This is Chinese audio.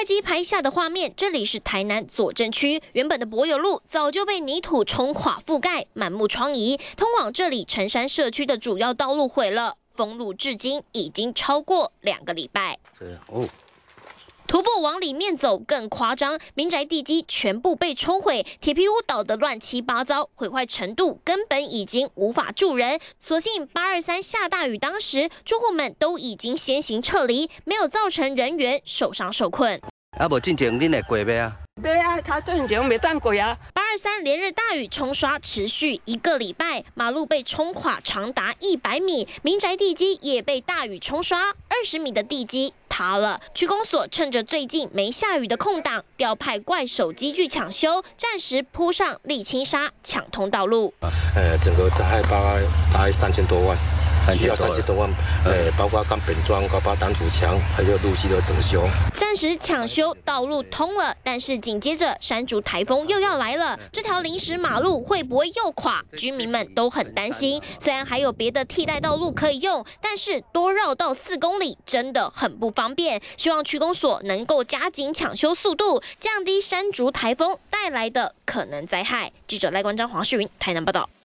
机拍下的画面，这里是台南左镇区，原本的柏油路早就被泥土冲垮覆盖，满目疮痍。通往这里陈山社区的主要道路毁了，封路至今已经超过2个礼拜。徒步往里面走更夸张，民宅地基全部被冲毁，铁皮屋倒得乱七八糟，毁坏程度根本已经无法住人。所幸823下大雨，当时住户们都已经先行撤离，没有造成人员受伤受困。 无进前恁会过袂啊？ 对啊，他进前没当过啊。 823连日大雨冲刷持续1个礼拜，马路被冲垮长达100米，民宅地基也被大雨冲刷，20米的地基塌了。区公所趁着最近没下雨的空档，调派怪手机具抢修，暂时铺上沥青沙抢通道路。 整个灾害大概3000多万。需要3000多万，包括钢本桩、包括挡土墙，还有路基的整修。 暂时抢修道路通了，但是紧接着山竹台风又要来了，这条临时马路会不会又垮？居民们都很担心。虽然还有别的替代道路可以用，但是多绕道4公里真的很不方便。希望区公所能够加紧抢修速度，降低山竹台风带来的可能灾害。记者赖冠章、黄世云台南报道。